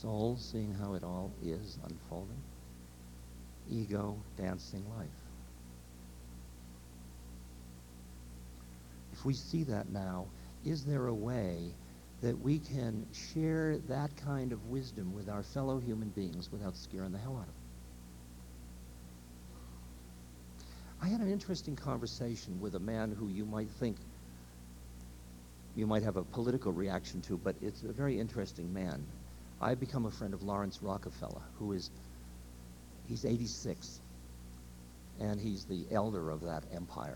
Soul seeing how it all is unfolding. Ego dancing life. If we see that now, is there a way that we can share that kind of wisdom with our fellow human beings without scaring the hell out of them? I had an interesting conversation with a man who you might think you might have a political reaction to, but it's a very interesting man. I've become a friend of Lawrence Rockefeller, he's 86, and he's the elder of that empire.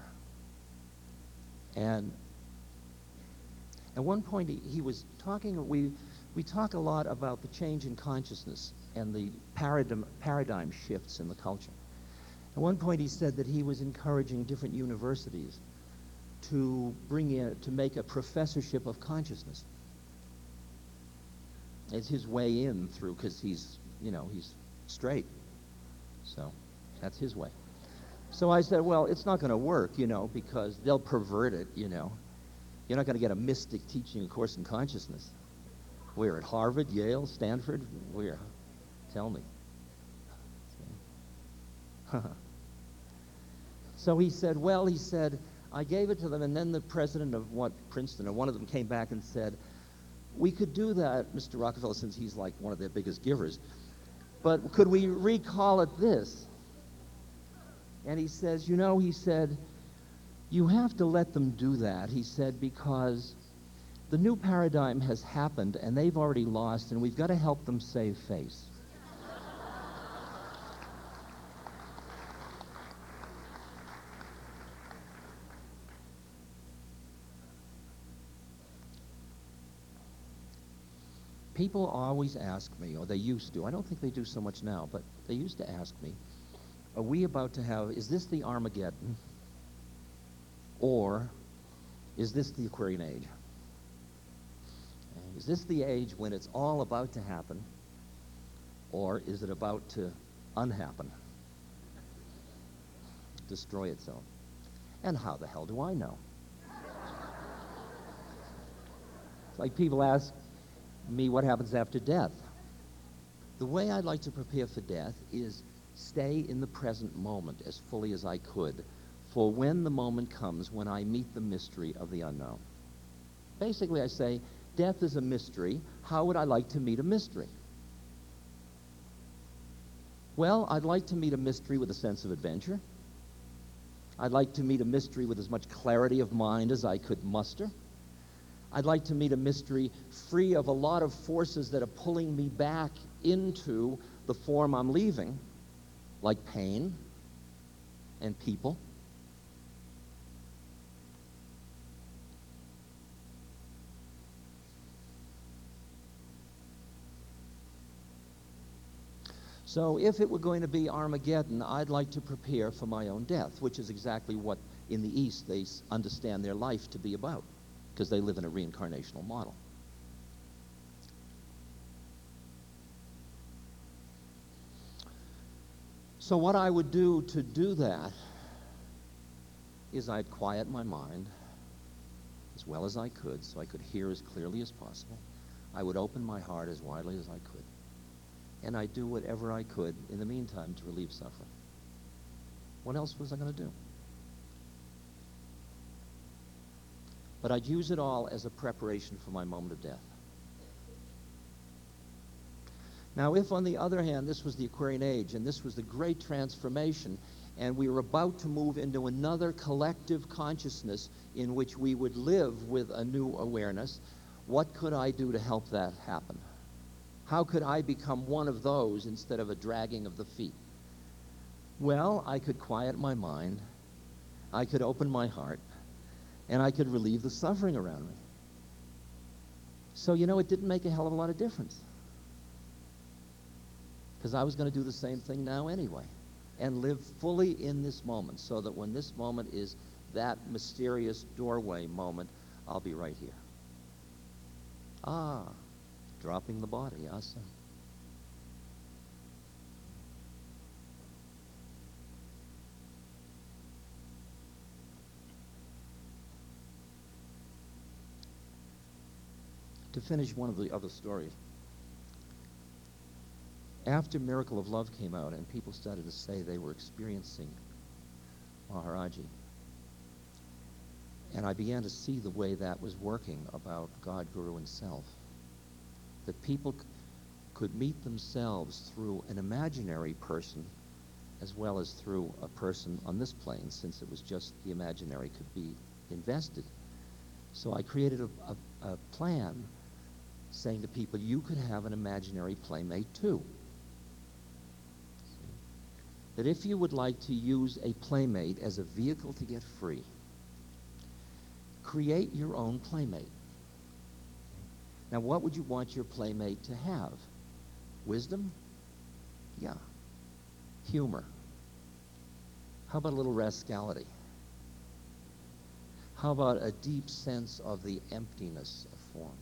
And at one point he was talking, we talk a lot about the change in consciousness and the paradigm shifts in the culture. At one point he said that he was encouraging different universities to make a professorship of consciousness. It's his way in through, because he's straight. So that's his way. So I said, well, it's not going to work, because they'll pervert it, You're not going to get a mystic teaching a course in consciousness. We're at Harvard, Yale, Stanford. Tell me. So he said, I gave it to them, and then the president of Princeton, or one of them, came back and said, we could do that, Mr. Rockefeller, since he's like one of their biggest givers, but could we recall it this? And he says, you have to let them do that, he said, because the new paradigm has happened, and they've already lost, and we've got to help them save face. People always ask me, or they used to, I don't think they do so much now, but they used to ask me, is this the Armageddon? Or is this the Aquarian Age? Is this the age when it's all about to happen? Or is it about to unhappen? Destroy itself? And how the hell do I know? It's like people ask me what happens after death. The way I'd like to prepare for death is stay in the present moment as fully as I could, for when the moment comes when I meet the mystery of the unknown. Basically, I say, death is a mystery. How would I like to meet a mystery? Well, I'd like to meet a mystery with a sense of adventure. I'd like to meet a mystery with as much clarity of mind as I could muster. I'd like to meet a mystery free of a lot of forces that are pulling me back into the form I'm leaving, like pain and people. So if it were going to be Armageddon, I'd like to prepare for my own death, which is exactly what in the East they understand their life to be about, because they live in a reincarnational model. So what I would do to do that is I'd quiet my mind as well as I could, so I could hear as clearly as possible. I would open my heart as widely as I could. And I'd do whatever I could in the meantime to relieve suffering. What else was I going to do? But I'd use it all as a preparation for my moment of death. Now, if, on the other hand, this was the Aquarian Age, and this was the great transformation, and we were about to move into another collective consciousness in which we would live with a new awareness, what could I do to help that happen? How could I become one of those instead of a dragging of the feet? Well, I could quiet my mind, I could open my heart, and I could relieve the suffering around me. So, it didn't make a hell of a lot of difference, because I was going to do the same thing now anyway, and live fully in this moment, so that when this moment is that mysterious doorway moment, I'll be right here. Dropping the body, asa. To finish one of the other stories, after Miracle of Love came out and people started to say they were experiencing Maharaji, and I began to see the way that was working about God, Guru, and Self, that people could meet themselves through an imaginary person as well as through a person on this plane, since it was just the imaginary could be invested. So I created a plan saying to people, you could have an imaginary playmate too. That if you would like to use a playmate as a vehicle to get free, create your own playmate. Now, what would you want your playmate to have? Wisdom? Yeah. Humor. How about a little rascality? How about a deep sense of the emptiness of form?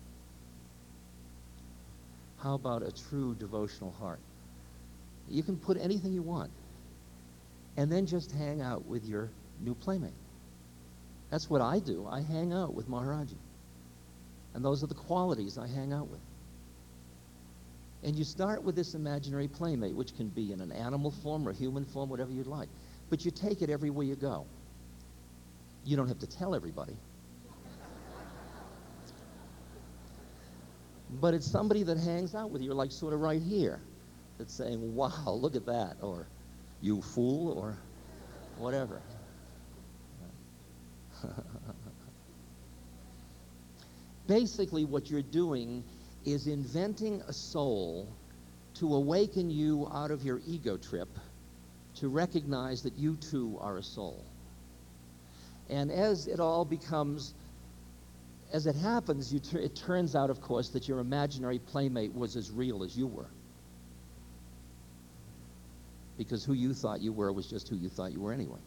How about a true devotional heart? You can put anything you want, and then just hang out with your new playmate. That's what I do. I hang out with Maharaji. And those are the qualities I hang out with. And you start with this imaginary playmate, which can be in an animal form or human form, whatever you'd like. But you take it everywhere you go. You don't have to tell everybody. But it's somebody that hangs out with you, like sort of right here, that's saying, wow, look at that, or you fool, or whatever. Basically, what you're doing is inventing a soul to awaken you out of your ego trip to recognize that you too are a soul. And as it all becomes, as it happens, it turns out, of course, that your imaginary playmate was as real as you were. Because who you thought you were was just who you thought you were anyway.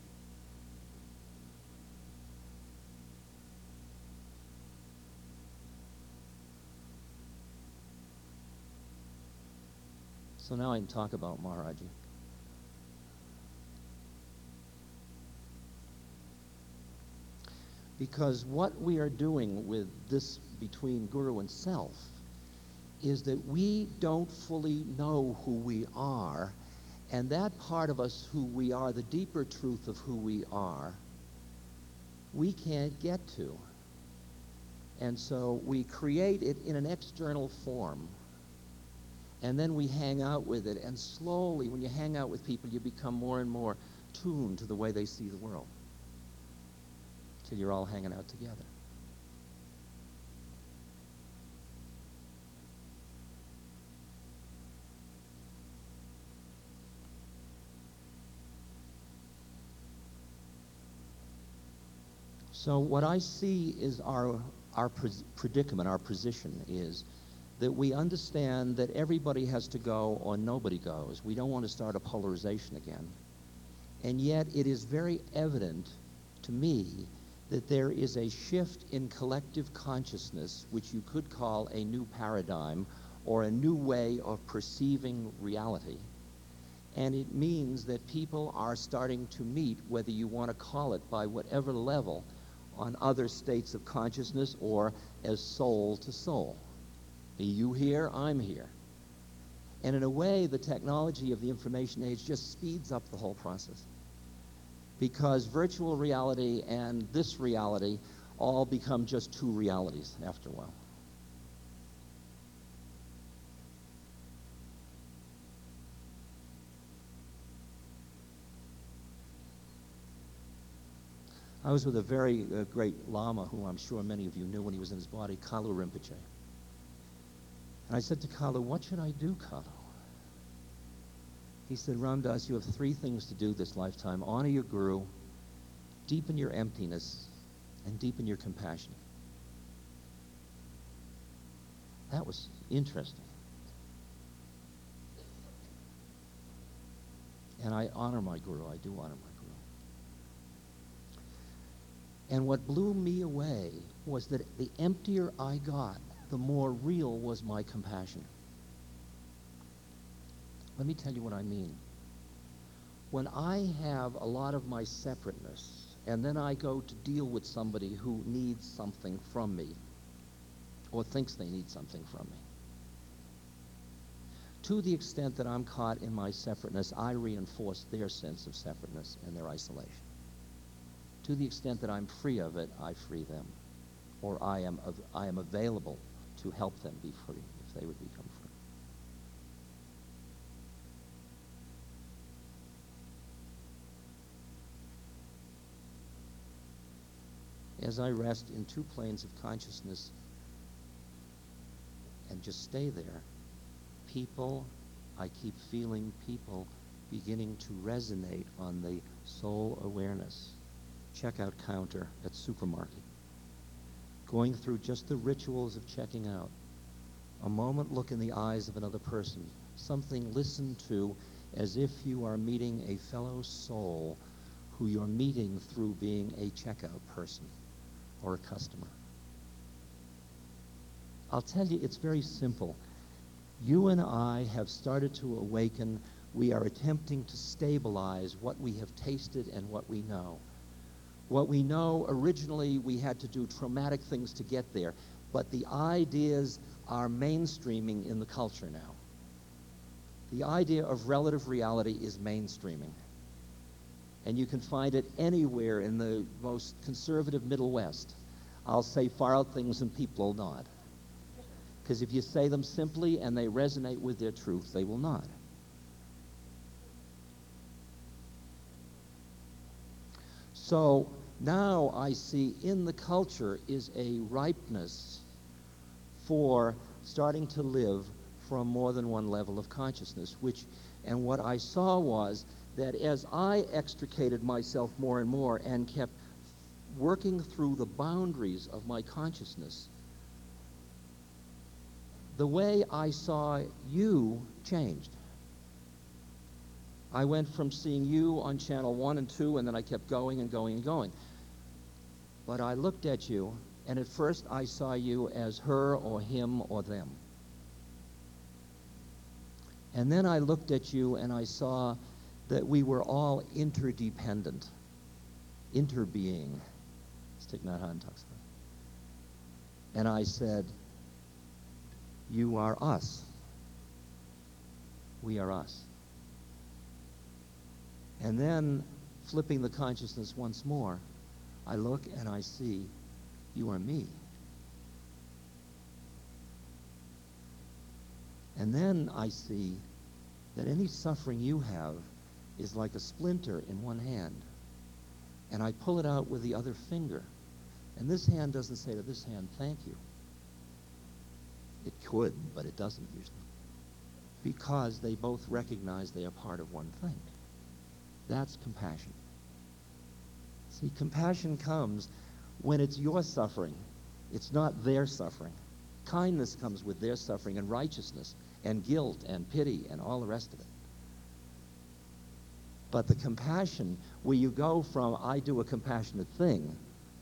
So now I can talk about Maharaji. Because what we are doing with this between Guru and Self is that we don't fully know who we are, and that part of us who we are, the deeper truth of who we are, we can't get to. And so we create it in an external form, and then we hang out with it, and slowly, when you hang out with people, you become more and more tuned to the way they see the world, till you're all hanging out together. So what I see is our predicament, our position is that we understand that everybody has to go or nobody goes. We don't want to start a polarization again. And yet it is very evident to me that there is a shift in collective consciousness, which you could call a new paradigm or a new way of perceiving reality. And it means that people are starting to meet, whether you want to call it by whatever level, on other states of consciousness or as soul to soul. Be you here, I'm here. And in a way, the technology of the information age just speeds up the whole process, because virtual reality and this reality all become just two realities after a while. I was with a very great Lama who I'm sure many of you knew when he was in his body, Kalu Rinpoche. And I said to Kalu, what should I do, Kalu? He said, Ram Dass, you have three things to do this lifetime. Honor your Guru, deepen your emptiness, and deepen your compassion. That was interesting. And I honor my Guru. I do honor my Guru. And what blew me away was that the emptier I got, the more real was my compassion. Let me tell you what I mean. When I have a lot of my separateness, and then I go to deal with somebody who needs something from me, or thinks they need something from me, To the extent that I'm caught in my separateness, I reinforce their sense of separateness and their isolation. To the extent that I'm free of it, I free them, or I am available to help them be free if they would become free. As I rest in two planes of consciousness and just stay there, I keep feeling people beginning to resonate on the soul awareness checkout counter at supermarket, going through just the rituals of checking out. A moment look in the eyes of another person, something listened to as if you are meeting a fellow soul who you're meeting through being a checkout person or a customer. I'll tell you, it's very simple. You and I have started to awaken. We are attempting to stabilize what we have tasted and what we know. What we know, originally we had to do traumatic things to get there, but the ideas are mainstreaming in the culture now. The idea of relative reality is mainstreaming. And you can find it anywhere in the most conservative Middle West. I'll say far out things and people will nod. Because if you say them simply and they resonate with their truth, they will nod. So now I see in the culture is a ripeness for starting to live from more than one level of consciousness, and what I saw was that as I extricated myself more and more and kept working through the boundaries of my consciousness, the way I saw you changed. I went from seeing you on channel 1 and 2, and then I kept going and going and going. But I looked at you, and at first I saw you as her or him or them. And then I looked at you and I saw that we were all interdependent, interbeing. Thich Nhat Hanh talks about. And I said, you are us. We are us. And then, flipping the consciousness once more, I look and I see you are me. And then I see that any suffering you have is like a splinter in one hand. And I pull it out with the other finger. And this hand doesn't say to this hand, thank you. It could, but it doesn't usually. Because they both recognize they are part of one thing. That's compassion. See, compassion comes when it's your suffering. It's not their suffering. Kindness comes with their suffering, and righteousness, and guilt, and pity, and all the rest of it. But the compassion, where you go from, I do a compassionate thing,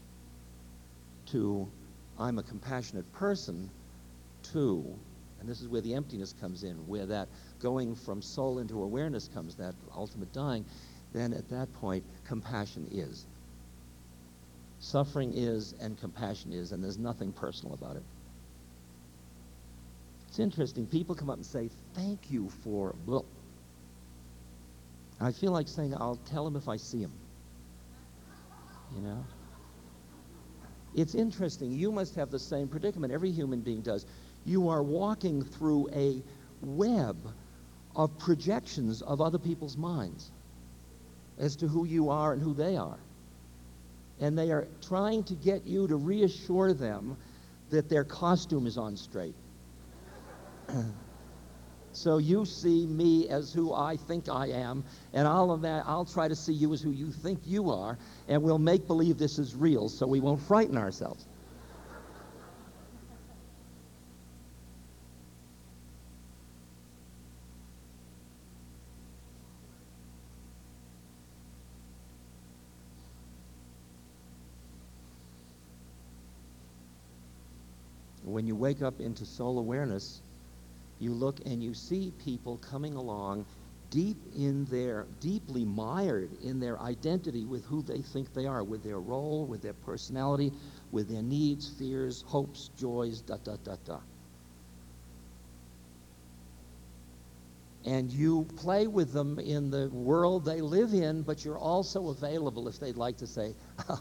to, I'm a compassionate person, to, and this is where the emptiness comes in, where that going from soul into awareness comes, that ultimate dying, then at that point, compassion is. Suffering is, and compassion is, and there's nothing personal about it. It's interesting. People come up and say, thank you for, blah. I feel like saying, I'll tell him if I see him. You know? It's interesting. You must have the same predicament. Every human being does. You are walking through a web of projections of other people's minds as to who you are and who they are. And they are trying to get you to reassure them that their costume is on straight. So you see me as who I think I am, and I'll try to see you as who you think you are, and we'll make believe this is real so we won't frighten ourselves. When you wake up into soul awareness, you look and you see people coming along deeply mired in their identity with who they think they are, with their role, with their personality, with their needs, fears, hopes, joys, . and you play with them in the world they live in, but you're also available if they'd like to say,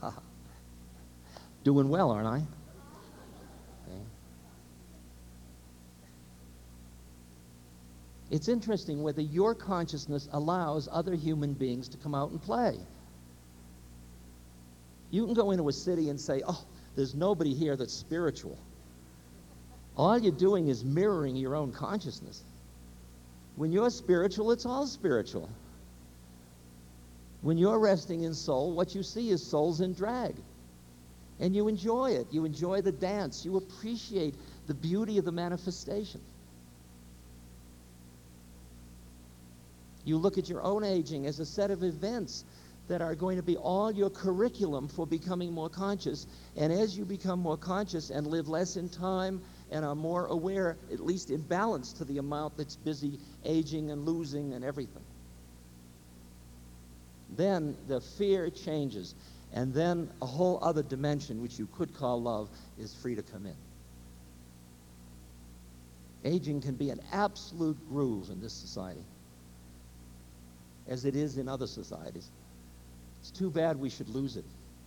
doing well, aren't I? Okay. It's interesting whether your consciousness allows other human beings to come out and play. You can go into a city and say, oh, there's nobody here that's spiritual. All you're doing is mirroring your own consciousness. When you're spiritual, it's all spiritual. When you're resting in soul, what you see is souls in drag. And you enjoy it. You enjoy the dance. You appreciate the beauty of the manifestation. You look at your own aging as a set of events that are going to be all your curriculum for becoming more conscious. And as you become more conscious and live less in time and are more aware, at least in balance to the amount that's busy aging and losing and everything, then the fear changes. And then a whole other dimension, which you could call love, is free to come in. Aging can be an absolute groove in this society, as it is in other societies. It's too bad we should lose it.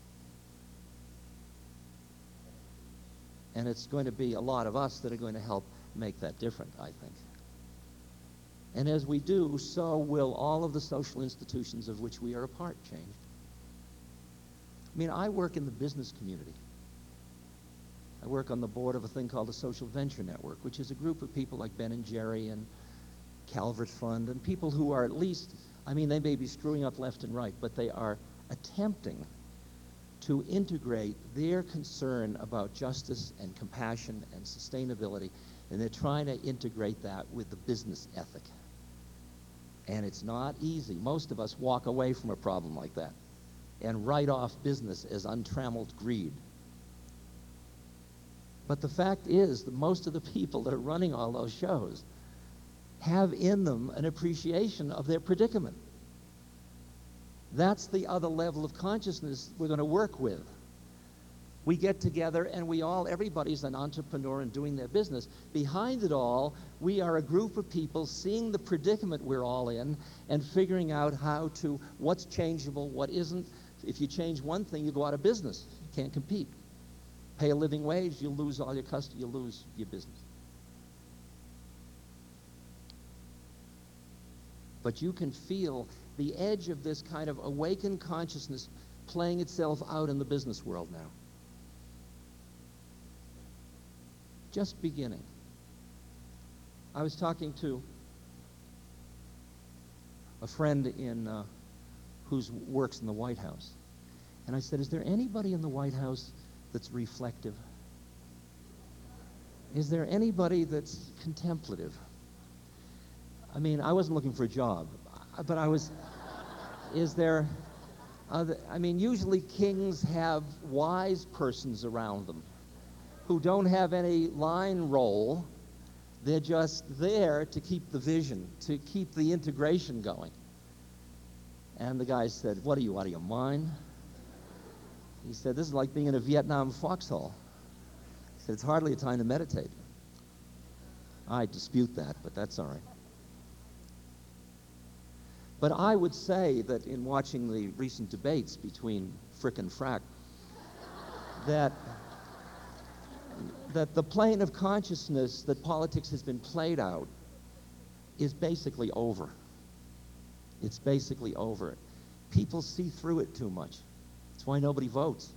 And it's going to be a lot of us that are going to help make that different, I think. And as we do, so will all of the social institutions of which we are a part change. I mean, I work in the business community. I work on the board of a thing called the Social Venture Network, which is a group of people like Ben and Jerry and Calvert Fund, and people who are at least, I mean, they may be screwing up left and right, but they are attempting to integrate their concern about justice and compassion and sustainability, and they're trying to integrate that with the business ethic. And it's not easy. Most of us walk away from a problem like that and write off business as untrammeled greed. But the fact is that most of the people that are running all those shows have in them an appreciation of their predicament. That's the other level of consciousness we're going to work with. We get together and we all, everybody's an entrepreneur and doing their business. Behind it all, we are a group of people seeing the predicament we're all in and figuring out what's changeable, what isn't. If you change one thing, you go out of business. You can't compete. Pay a living wage, you'll lose all your customers, you'll lose your business. But you can feel the edge of this kind of awakened consciousness playing itself out in the business world now. Just beginning. I was talking to a friend who works in the White House, and I said, is there anybody in the White House that's reflective? Is there anybody that's contemplative? I mean, I wasn't looking for a job, but usually kings have wise persons around them who don't have any line role. They're just there to keep the vision, to keep the integration going. And the guy said, what are you, out of your mind? He said, this is like being in a Vietnam foxhole. He said, it's hardly a time to meditate. I dispute that, but that's all right. But I would say that in watching the recent debates between Frick and Frack, that the plane of consciousness that politics has been played out is basically over. It's basically over. People see through it too much. That's why nobody votes.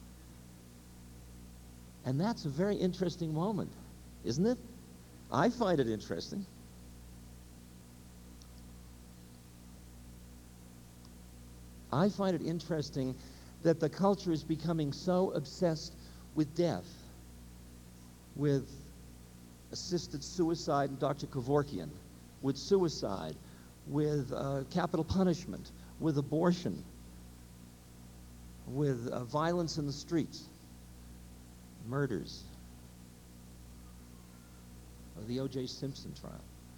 And that's a very interesting moment, isn't it? I find it interesting. I find it interesting that the culture is becoming so obsessed with death, with assisted suicide and Dr. Kevorkian, with suicide, with capital punishment, with abortion, with violence in the streets, murders, the O.J. Simpson trial.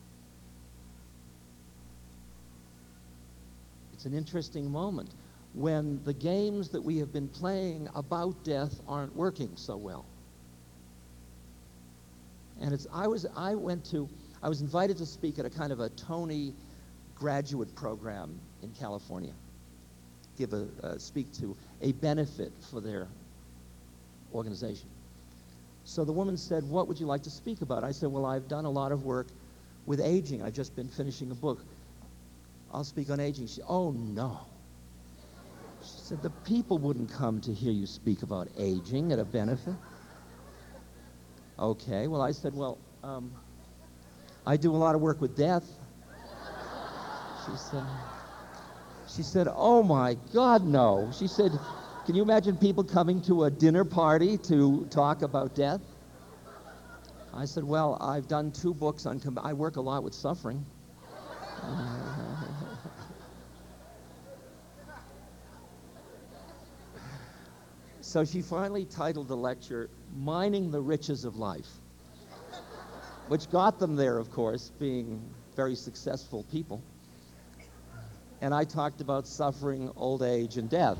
It's an interesting moment when the games that we have been playing about death aren't working so well. And I went to I was invited to speak at a kind of a Tony graduate program in California, speak to a benefit for their organization. So the woman said, "What would you like to speak about?" I said, "Well, I've done a lot of work with aging. I've just been finishing a book. I'll speak on aging." She said, "Oh, no." She said, "The people wouldn't come to hear you speak about aging at a benefit." Okay, well, I said, "Well, I do a lot of work with death." She said, "Oh, my God, no." She said, "Can you imagine people coming to a dinner party to talk about death?" I said, "Well, I've done 2 books on, I work a lot with suffering." So she finally titled the lecture, "Mining the Riches of Life," which got them there, of course, being very successful people. And I talked about suffering, old age, and death.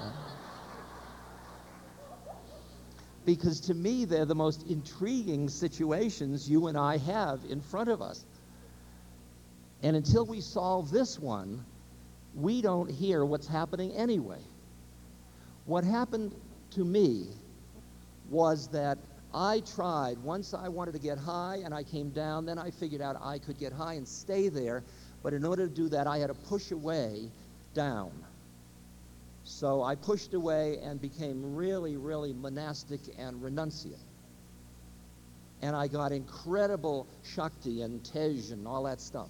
Because to me, they're the most intriguing situations you and I have in front of us. And until we solve this one, we don't hear what's happening anyway. What happened to me was that I tried. Once I wanted to get high and I came down, then I figured out I could get high and stay there. But in order to do that, I had to push away down. So I pushed away and became really, really monastic and renunciate. And I got incredible Shakti and Tej and all that stuff.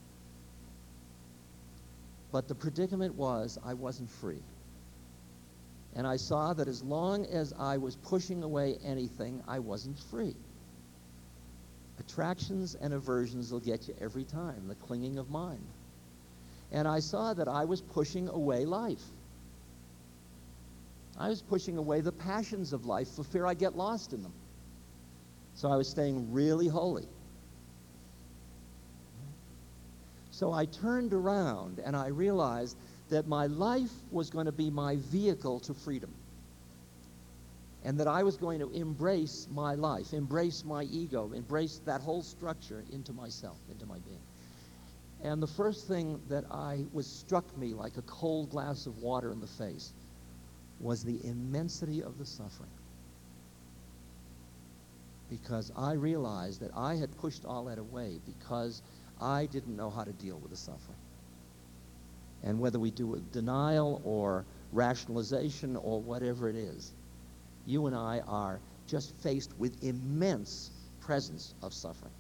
But the predicament was I wasn't free. And I saw that as long as I was pushing away anything, I wasn't free. Attractions and aversions will get you every time, the clinging of mind. And I saw that I was pushing away life. I was pushing away the passions of life for fear I'd get lost in them. So I was staying really holy. So I turned around and I realized that my life was going to be my vehicle to freedom. And that I was going to embrace my life, embrace my ego, embrace that whole structure into myself, into my being. And the first thing that struck me like a cold glass of water in the face was the immensity of the suffering. Because I realized that I had pushed all that away because I didn't know how to deal with the suffering. And whether we do it denial or rationalization or whatever it is, you and I are just faced with immense presence of suffering.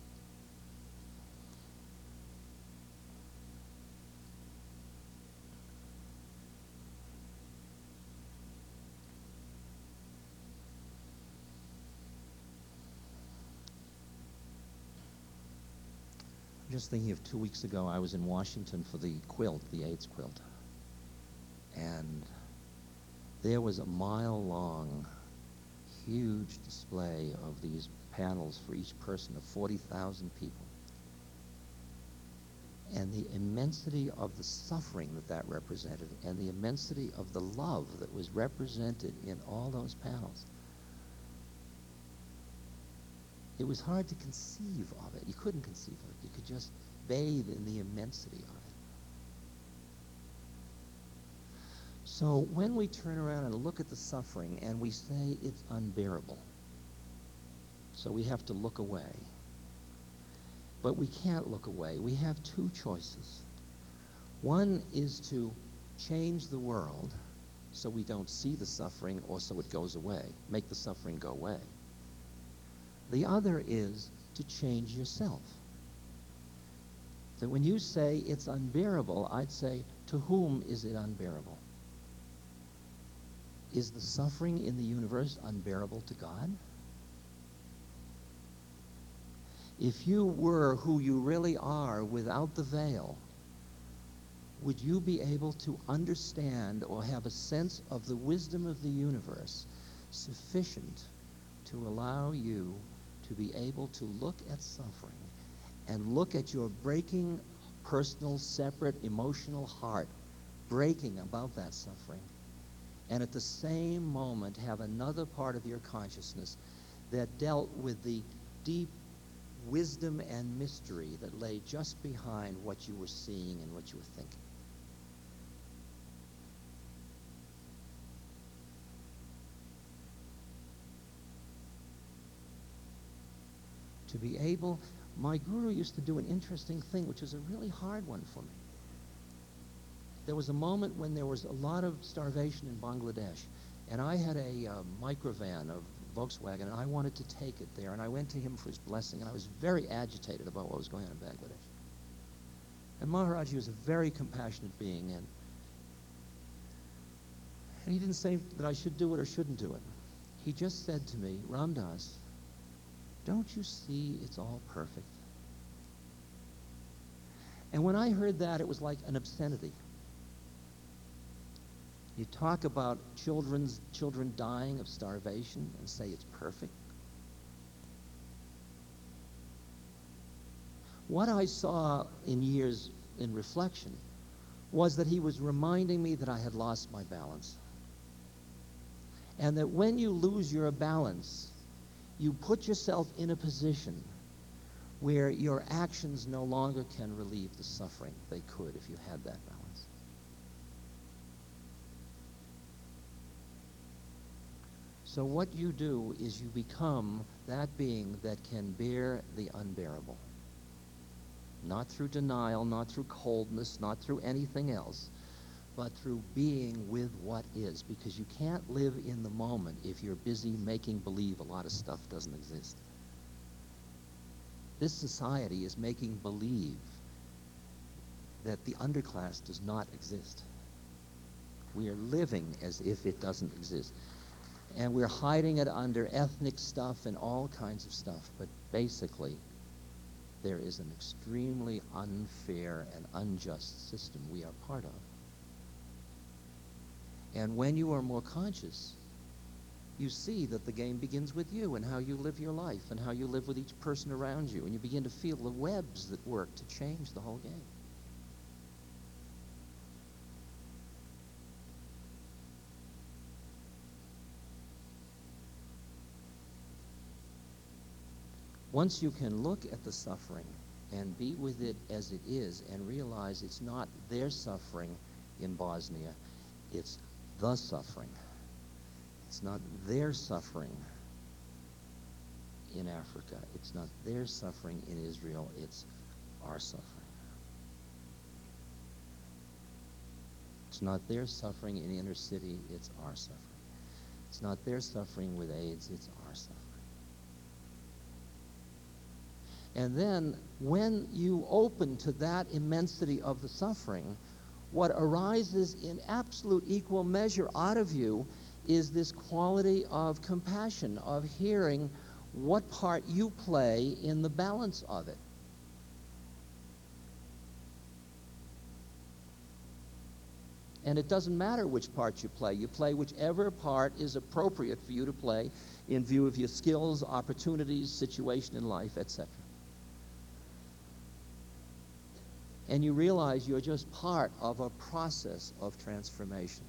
I'm just thinking of 2 weeks ago, I was in Washington for the quilt, the AIDS quilt. And there was a mile-long, huge display of these panels for each person of 40,000 people. And the immensity of the suffering that represented, and the immensity of the love that was represented in all those panels. It was hard to conceive of it. You couldn't conceive of it. You could just bathe in the immensity of it. So when we turn around and look at the suffering and we say it's unbearable, so we have to look away. But we can't look away. We have 2 choices. One is to change the world so we don't see the suffering or so it goes away, make the suffering go away. The other is to change yourself. That when you say it's unbearable, I'd say, to whom is it unbearable? Is the suffering in the universe unbearable to God? If you were who you really are without the veil, would you be able to understand or have a sense of the wisdom of the universe sufficient to allow you to be able to look at suffering and look at your breaking, personal, separate, emotional heart breaking about that suffering, and at the same moment have another part of your consciousness that dealt with the deep wisdom and mystery that lay just behind what you were seeing and what you were thinking. To be able, my guru used to do an interesting thing, which was a really hard one for me. There was a moment when there was a lot of starvation in Bangladesh, and I had a microvan of Volkswagen, and I wanted to take it there, and I went to him for his blessing, and I was very agitated about what was going on in Bangladesh. And Maharaji was a very compassionate being, and he didn't say that I should do it or shouldn't do it. He just said to me, Ram Das, don't you see it's all perfect? And when I heard that, it was like an obscenity. You talk about children dying of starvation and say it's perfect. What I saw in years in reflection was that he was reminding me that I had lost my balance. And that when you lose your balance, you put yourself in a position where your actions no longer can relieve the suffering they could if you had that balance. So what you do is you become that being that can bear the unbearable. Not through denial, not through coldness, not through anything else, but through being with what is. Because you can't live in the moment if you're busy making believe a lot of stuff doesn't exist. This society is making believe that the underclass does not exist. We are living as if it doesn't exist. And we're hiding it under ethnic stuff and all kinds of stuff. But basically, there is an extremely unfair and unjust system we are part of. And when you are more conscious, you see that the game begins with you and how you live your life and how you live with each person around you. And you begin to feel the webs that work to change the whole game. Once you can look at the suffering and be with it as it is and realize it's not their suffering in Bosnia, it's the suffering. It's not their suffering in Africa. It's not their suffering in Israel. It's our suffering. It's not their suffering in the inner city. It's our suffering. It's not their suffering with AIDS. It's our suffering. And then when you open to that immensity of the suffering, what arises in absolute equal measure out of you is this quality of compassion, of hearing what part you play in the balance of it. And it doesn't matter which part you play. You play whichever part is appropriate for you to play in view of your skills, opportunities, situation in life, etc. And you realize you're just part of a process of transformation.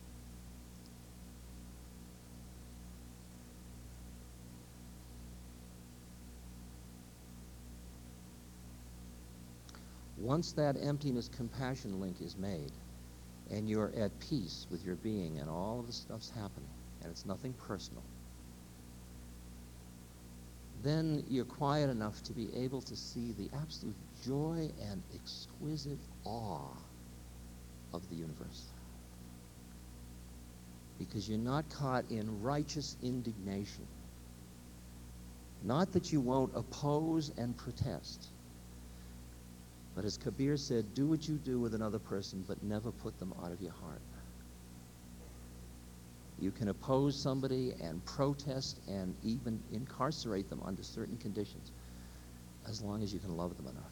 Once that emptiness-compassion link is made, and you're at peace with your being and all of the stuff's happening, and it's nothing personal, then you're quiet enough to be able to see the absolute joy and exquisite awe of the universe. Because you're not caught in righteous indignation. Not that you won't oppose and protest, but as Kabir said, do what you do with another person, but never put them out of your heart. You can oppose somebody and protest and even incarcerate them under certain conditions, as long as you can love them enough.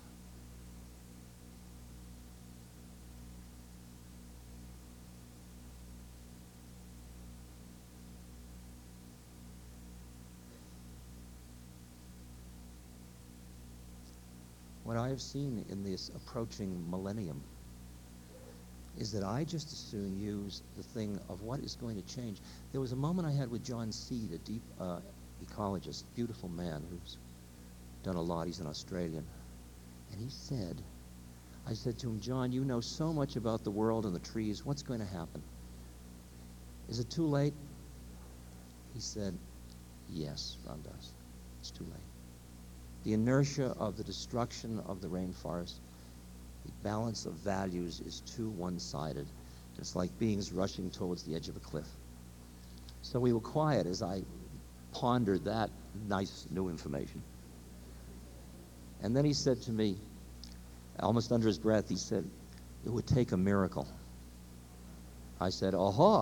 What I have seen in this approaching millennium is that I just as soon use the thing of what is going to change. There was a moment I had with John Seed, a deep ecologist, beautiful man who's done a lot. He's an Australian. And he said, I said to him, John, you know so much about the world and the trees. What's going to happen? Is it too late? He said, yes, Ramdas, it's too late. The inertia of the destruction of the rainforest, the balance of values is too one-sided. It's like beings rushing towards the edge of a cliff. So we were quiet as I pondered that nice new information. And then he said to me, almost under his breath, he said, it would take a miracle. I said, aha.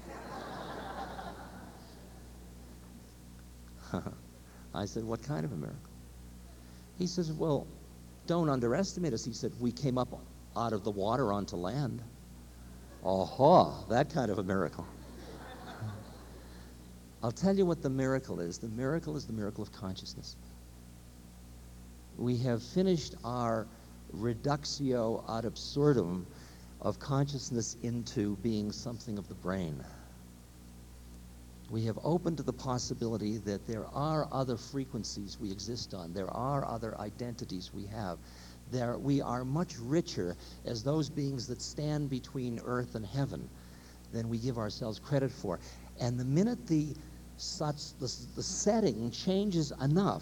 I said, what kind of a miracle? He says, well, don't underestimate us. He said, we came up out of the water onto land. Aha, that kind of a miracle. I'll tell you what the miracle is. The miracle is the miracle of consciousness. We have finished our reductio ad absurdum of consciousness into being something of the brain. We have opened to the possibility that there are other frequencies we exist on. There are other identities we have. We are much richer as those beings that stand between earth and heaven than we give ourselves credit for. And the minute the setting changes enough,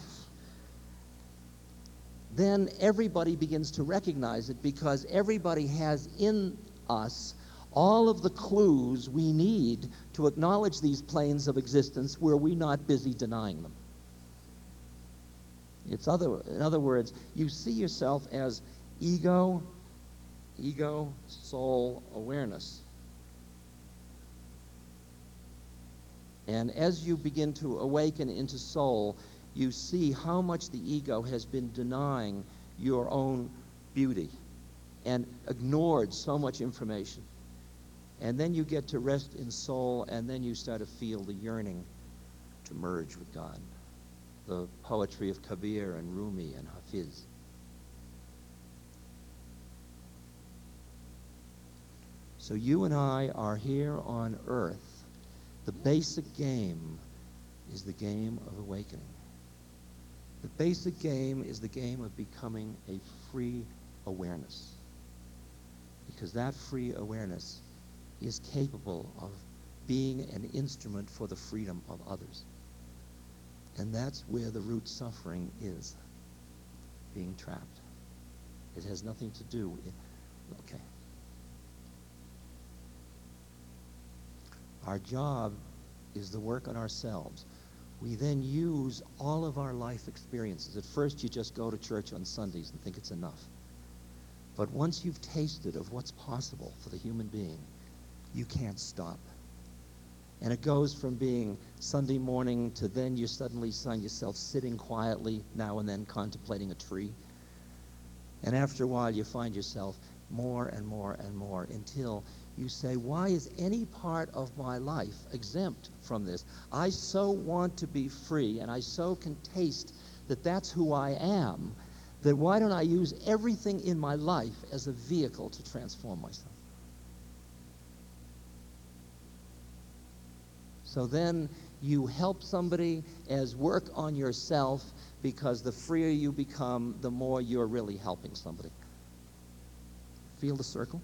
then everybody begins to recognize it, because everybody has in us all of the clues we need to acknowledge these planes of existence where we're not busy denying them. In other words, you see yourself as ego, soul, awareness. And as you begin to awaken into soul, you see how much the ego has been denying your own beauty and ignored so much information. And then you get to rest in soul, and then you start to feel the yearning to merge with God. The poetry of Kabir and Rumi and Hafiz. So you and I are here on earth. The basic game is the game of awakening. The basic game is the game of becoming a free awareness. Because that free awareness is capable of being an instrument for the freedom of others. And that's where the root suffering is, being trapped. It has nothing to do with, okay. Our job is the work on ourselves. We then use all of our life experiences. At first, you just go to church on Sundays and think it's enough. But once you've tasted of what's possible for the human being, you can't stop. And it goes from being Sunday morning to then you suddenly find yourself sitting quietly now and then contemplating a tree. And after a while, you find yourself more and more and more until you say, why is any part of my life exempt from this? I so want to be free, and I so can taste that that's who I am, that why don't I use everything in my life as a vehicle to transform myself? So then you help somebody as work on yourself, because the freer you become, the more you're really helping somebody. Feel the circle?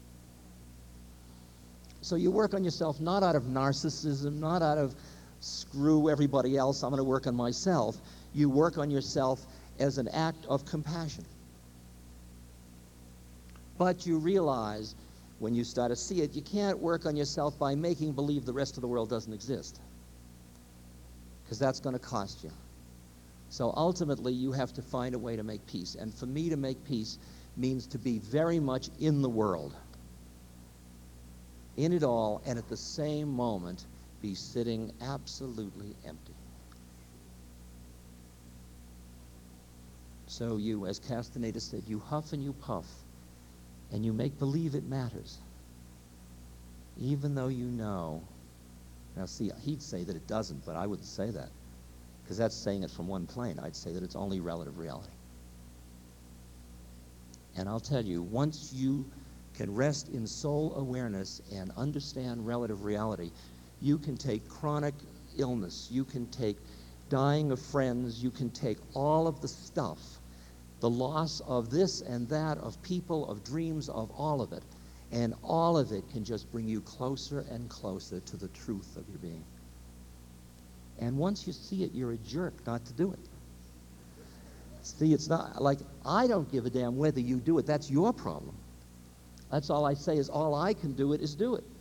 So you work on yourself not out of narcissism, not out of screw everybody else, I'm going to work on myself. You work on yourself as an act of compassion. But you realize when you start to see it, you can't work on yourself by making believe the rest of the world doesn't exist, because that's going to cost you. So ultimately, you have to find a way to make peace. And for me to make peace means to be very much in the world, in it all, and at the same moment, be sitting absolutely empty. So you, as Castaneda said, you huff and you puff, and you make believe it matters, even though you know. Now see, he'd say that it doesn't, but I wouldn't say that, because that's saying it from one plane. I'd say that it's only relative reality. And I'll tell you, once you can rest in soul awareness and understand relative reality, you can take chronic illness, you can take dying of friends, you can take all of the stuff, the loss of this and that, of people, of dreams, of all of it, and all of it can just bring you closer and closer to the truth of your being. And once you see it, you're a jerk not to do it. See, it's not like, I don't give a damn whether you do it. That's your problem. That's all I say is all I can do it is do it.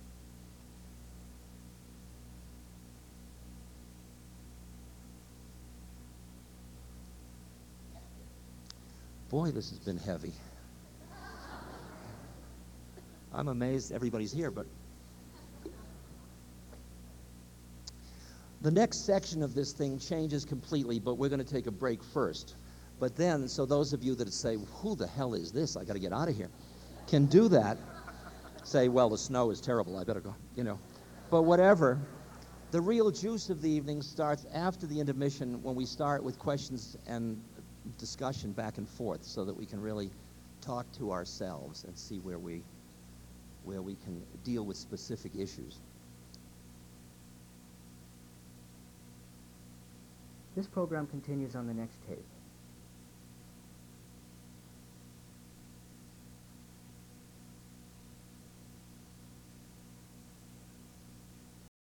Boy, this has been heavy. I'm amazed everybody's here, but the next section of this thing changes completely, but we're going to take a break first. But then, so those of you that say, who the hell is this? I got to get out of here, can do that. Say, well, the snow is terrible. I better go, you know. But whatever. The real juice of the evening starts after the intermission when we start with questions and discussion back and forth so that we can really talk to ourselves and see where we can deal with specific issues. This program continues on the next tape.